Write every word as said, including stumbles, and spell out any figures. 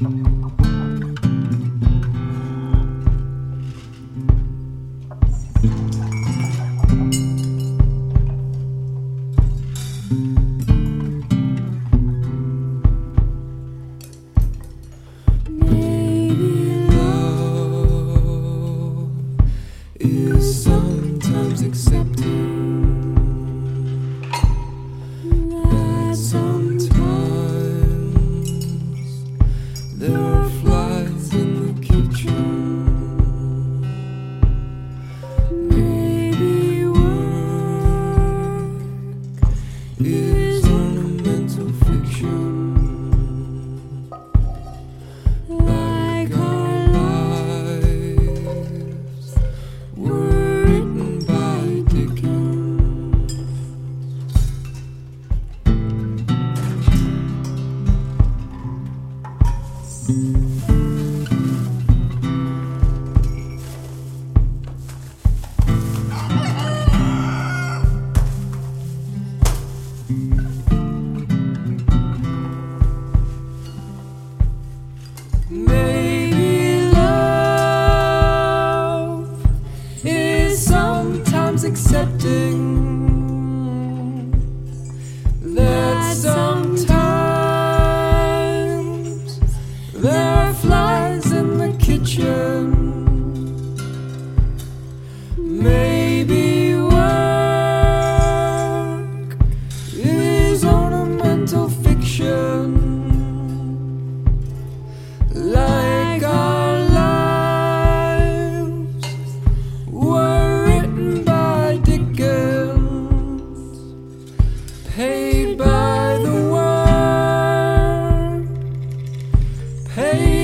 Is sometimes accepting that sometimes there are flies in the kitchen. Maybe work is ornamental fiction, like our lives were written by Dickens. Maybe love is sometimes accepting that sometimes there are flies in the kitchen. Maybe work is ornamental fiction, like our lives were written by Dickens, paid by the word, paid